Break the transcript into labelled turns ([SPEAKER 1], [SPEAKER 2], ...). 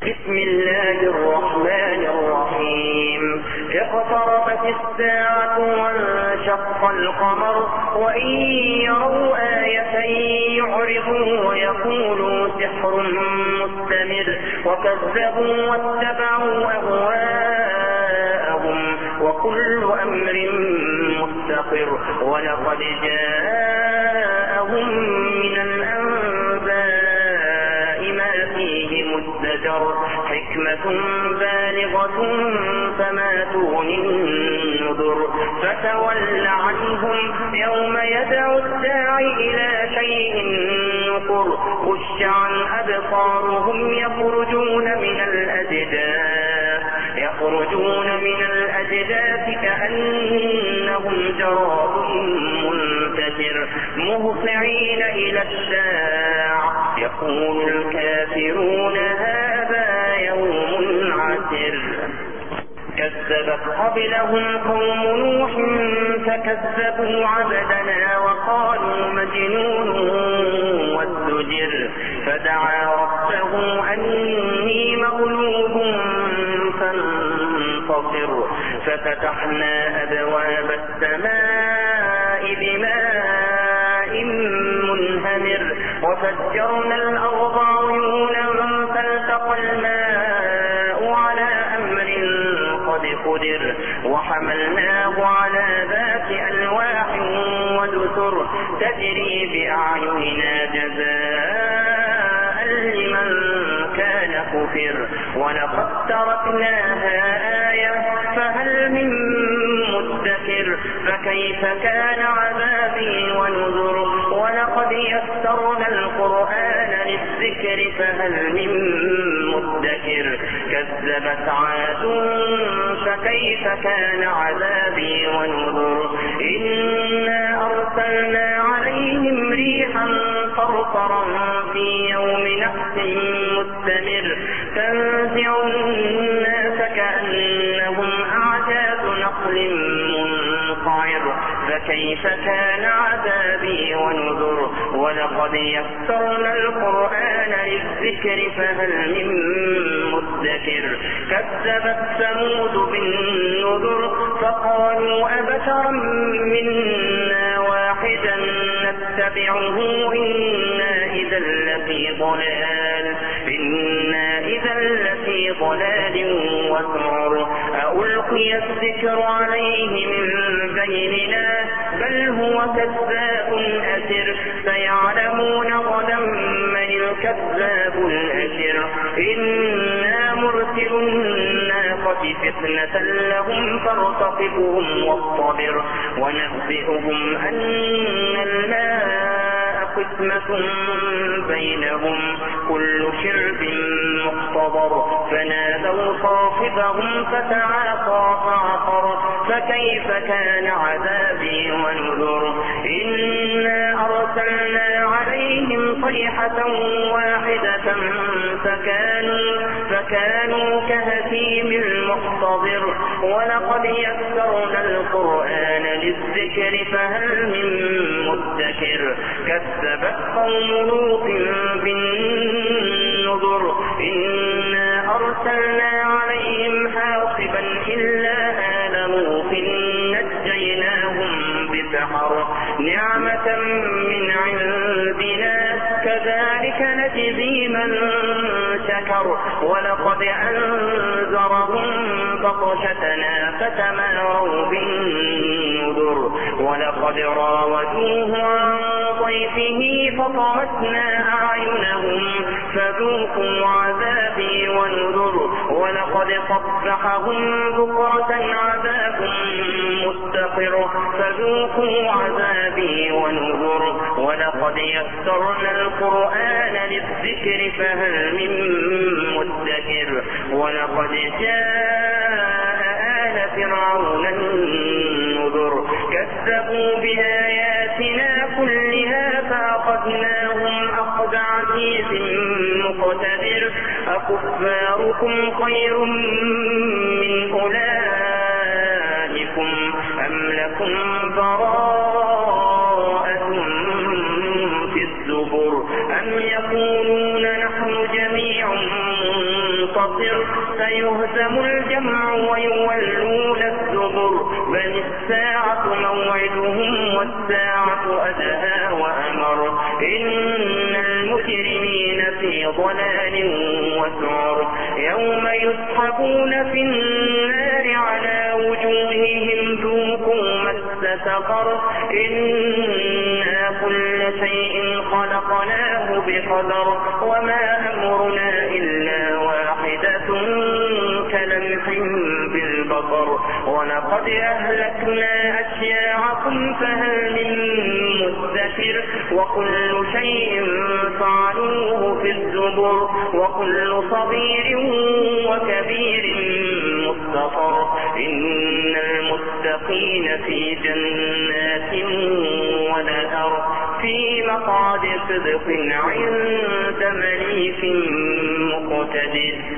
[SPEAKER 1] بسم الله الرحمن الرحيم. اقتربت الساعة وانشق القمر وإن يروا آية يعرضوا ويقولوا سحر مستمر وكذبوا واتبعوا أهواءهم وكل أمر مستقر ولقد جاءهم من الأنباء ما فيه مزدجر حكمة بالغة فما تغني النذر فتول عنهم يوم يدعو الداعي إلى شيء نكر خش عن أبصارهم يخرجون من الأجداث كأنهم جراد منتشر مهطعين إلى الداع يقول الكافرون هذا يوم عسر. كذبت قبلهم قوم نوح فكذبوا عبدنا وقالوا مجنون وازدجر فدعا ربه أني مغلوب فانتصر ففتحنا أبواب السماء بماء منهمر وفجرنا الأرض عيونا فالتقى الماء على أمر قد قدر وحملناه على ذات ألواح ودسر تجري بأعيننا جزاء لمن كان كفر ولقد تركناها آية فهل من مدكر فكيف كان عذابي ونذر ولقد يسرنا القرآن للذكر فهل من مدكر كذبت عاد فكيف كان عذابي ونذر إنا أرسلنا عليهم ريحا صرصرا في يوم نحس مستمر تنزع الناس كأنهم أعجاز نخل منقعر فكيف كان عذابي ونذر ولقد يسرنا القرآن للذكر فهل من مدكر كذبت ثمود بالنذر فقالوا أبشرا منا واحدا نتبعه إنا إذا لفي ضلال وسعر ألقي الذكر عليه من بيننا بل هو كذاب أثر سيعلمون غدا من الكذاب الأشر إنا مرسل الناقة فتنة لهم فارتقبهم واصطبر ونبئهم أن الماء قسمة بينهم كل شرب مقتضر فنادوا صاحبهم فتعاطى فعقر فكيف كان عذابي ونذر إنا أرسلنا عليهم صيحة واحدة فكانوا كهشيم المحتضر ولقد يسرنا القرآن للذكر فهل من مدكر كذبت قوم لوط بالنذر إنا أرسلنا عليهم حاصبا إلا آل لوط نجيناهم بسحر نعمة من عندنا كذلك نجزي من شكر ولقد أنذرهم بطشتنا فتماروا بالنذر ولقد راودوه عن ضيفه فطمسنا أعينهم فذوقوا عذابي ونذر ولقد صبحهم بكرة عذاب مستقر فذوقوا عذابي ونذر ولقد يسرنا القرآن للذكر فهل من مدكر ولقد جاء آل فرعون النذر كذبوا بآياتنا كلها فأخذناهم أخذ عزيز مقتدر أكفاركم خير من أولئكم أم لكم براءة في الزبر أم يقولون نحن جميع منتصر ينتصر سيهزم الجمع ويولون الدبر بل الساعة موعدهم والساعة أدهى وأمر إن المجرمين في ضلال وسعر يوم يسحبون في النار على وجوههم ذوقوا مس سقر إنا كل شيء خلقناه بقدر وما أمرنا إلا واحدة كلمح بالبصر ولقد أهلكنا أشياعكم فهل من مدكر وكل شيء فعلوه في الزبر وكل صغير وكبير مستقر إن المتقين في جنات ونهر في مقعد صدق عند مليك مقتدر.